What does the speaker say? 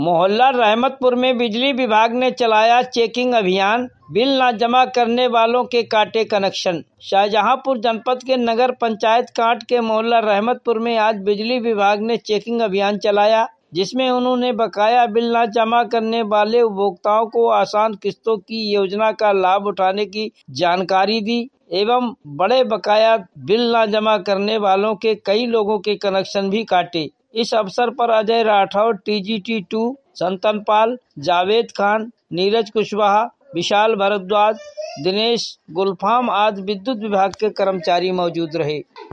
मोहल्ला रहमतपुर में बिजली विभाग ने चलाया चेकिंग अभियान, बिल न जमा करने वालों के काटे कनेक्शन। शाहजहांपुर जनपद के नगर पंचायत कांट के मोहल्ला रहमतपुर में आज बिजली विभाग ने चेकिंग अभियान चलाया, जिसमें उन्होंने बकाया बिल न जमा करने वाले उपभोक्ताओं को आसान किस्तों की योजना का लाभ उठाने की जानकारी दी एवं बड़े बकाया बिल न जमा करने वालों के कई लोगों के कनेक्शन भी काटे। इस अवसर पर अजय राठौर, TGT2, संतनपाल, जावेद खान, नीरज कुशवाहा, विशाल भारद्वाज, दिनेश गुलफाम आदि विद्युत विभाग के कर्मचारी मौजूद रहे।